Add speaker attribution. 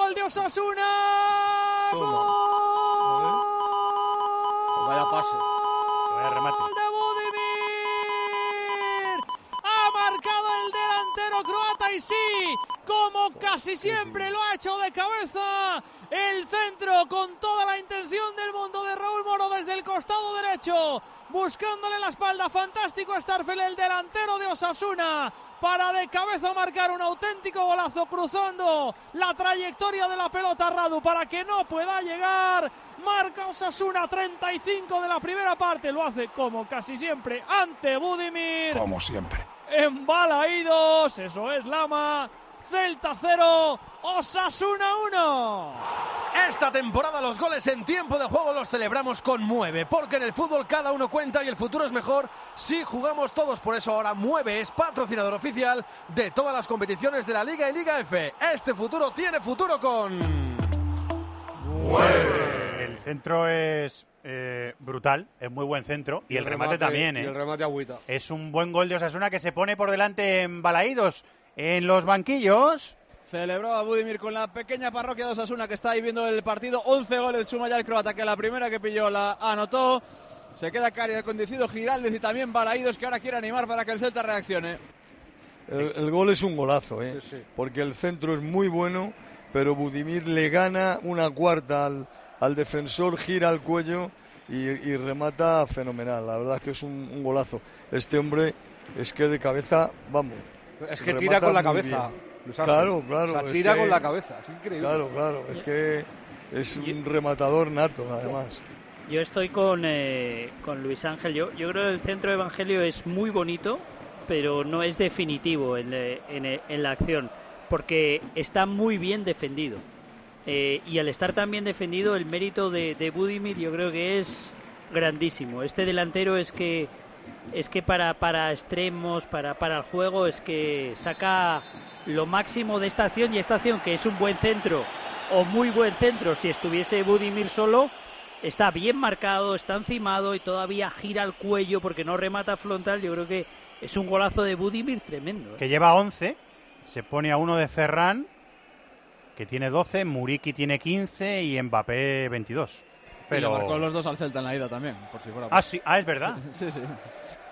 Speaker 1: gol de Osasuna. ¡Gol!
Speaker 2: Vaya pase. Vaya remate.
Speaker 1: ¡Gol de Budimir! Ha marcado el delantero croata y sí, como casi siempre lo ha hecho de cabeza. El centro con toda la intención del mundo de Raúl Moro desde el costado derecho, buscándole la espalda. Fantástico Starfel, el delantero de Osasuna, para de cabeza marcar un auténtico golazo, cruzando la trayectoria de la pelota Radu para que no pueda llegar. Marca Osasuna, 35 de la primera parte. Lo hace como casi siempre ante Budimir.
Speaker 3: Como siempre.
Speaker 1: En Balaídos, eso es Lama. Celta 0, Osasuna 1.
Speaker 4: Esta temporada los goles en tiempo de juego los celebramos con Mueve, porque en el fútbol cada uno cuenta y el futuro es mejor si jugamos todos. Por eso ahora Mueve es patrocinador oficial de todas las competiciones de la Liga y Liga F. Este futuro tiene futuro con
Speaker 2: Mueve. El centro es brutal, es muy buen centro y el remate también.
Speaker 5: Y el remate agüita.
Speaker 2: Es un buen gol de Osasuna que se pone por delante en Balaídos. En los banquillos
Speaker 6: celebró a Budimir con la pequeña parroquia de Osasuna que está ahí viendo el partido. 11 goles suma ya el croata, que la primera que pilló la anotó. Se queda Cari conducido Giraldez y también Balaídos, que ahora quiere animar para que el Celta reaccione.
Speaker 7: El gol es un golazo, sí. Porque el centro es muy bueno, pero Budimir le gana una cuarta al defensor, gira el cuello y remata fenomenal. La verdad es que es un golazo. Este hombre es que de cabeza, vamos.
Speaker 5: Es que tira con la cabeza.
Speaker 7: Claro.
Speaker 5: O sea, tira con la cabeza, es increíble.
Speaker 7: Claro, es que es un rematador nato, además.
Speaker 8: Yo estoy con Luis Ángel. Yo creo que el centro de Evangelio es muy bonito, pero no es definitivo en la acción, porque está muy bien defendido. Y al estar tan bien defendido, el mérito de Budimir yo creo que es grandísimo. Este delantero es que para extremos, para el juego, es que saca lo máximo de esta acción, y esta acción, que es un buen centro o muy buen centro si estuviese Budimir solo, está bien marcado, está encimado y todavía gira el cuello porque no remata frontal. Yo creo que es un golazo de Budimir tremendo.
Speaker 2: Que lleva 11, se pone a uno de Ferran, que tiene 12, Muriqui tiene 15 y Mbappé 22.
Speaker 6: Pero marcó los dos al Celta en la ida también, por si fuera.
Speaker 2: Sí, es verdad.
Speaker 6: Sí.